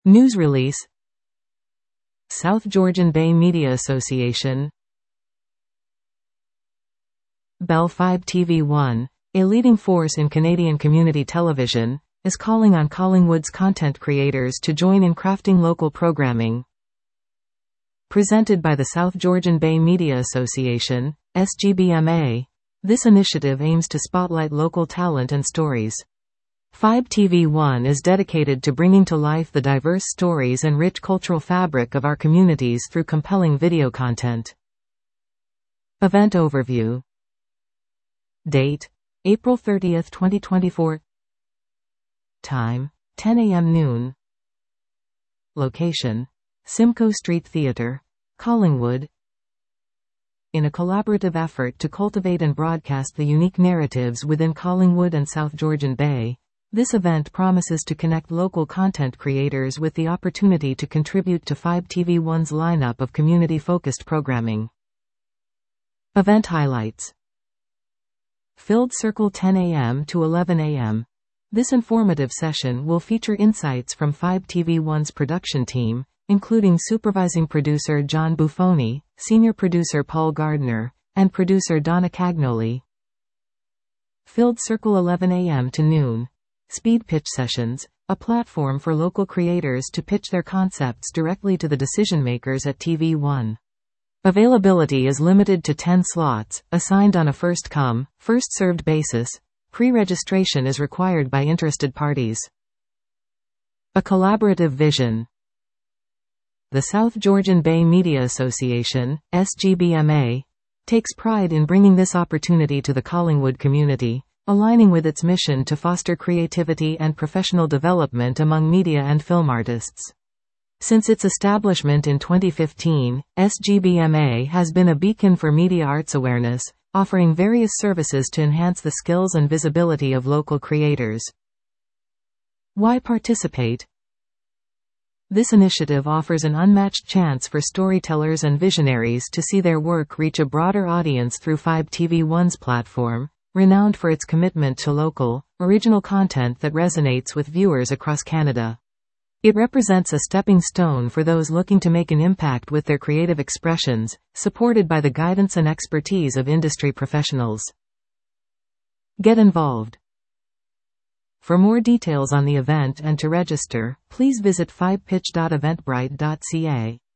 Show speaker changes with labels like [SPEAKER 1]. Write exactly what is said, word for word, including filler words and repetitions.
[SPEAKER 1] News release. South Georgian Bay Media Association. Bell five T V one, a leading force in Canadian community television, is calling on Collingwood's content creators to join in crafting local programming. Presented by the South Georgian Bay Media Association, S G B M A, this initiative aims to spotlight local talent and stories. five T V one is dedicated to bringing to life the diverse stories and rich cultural fabric of our communities through compelling video content. Event overview. Date: April thirtieth, twenty twenty-four. Time: ten A M noon. Location: Simcoe Street Theatre, Collingwood. In a collaborative effort to cultivate and broadcast the unique narratives within Collingwood and South Georgian Bay, this event promises to connect local content creators with the opportunity to contribute to five T V one's lineup of community-focused programming. Event highlights. Filled Circle ten A M to eleven A M. This informative session will feature insights from five T V one's production team, including supervising producer John Buffoni, senior producer Paul Gardner, and producer Donna Cagnoli. Filled Circle eleven A M to noon. Speed Pitch Sessions, a platform for local creators to pitch their concepts directly to the decision-makers at T V one. Availability is limited to ten slots, assigned on a first-come, first-served basis. Pre-registration is required by interested parties. A collaborative vision. The South Georgian Bay Media Association, S G B M A, takes pride in bringing this opportunity to the Collingwood community, aligning with its mission to foster creativity and professional development among media and film artists. Since its establishment in twenty fifteen, S G B M A has been a beacon for media arts awareness, offering various services to enhance the skills and visibility of local creators. Why participate? This initiative offers an unmatched chance for storytellers and visionaries to see their work reach a broader audience through five T V one's platform, renowned for its commitment to local, original content that resonates with viewers across Canada. It represents a stepping stone for those looking to make an impact with their creative expressions, supported by the guidance and expertise of industry professionals. Get involved. For more details on the event and to register, please visit five pitch dot eventbrite dot c a.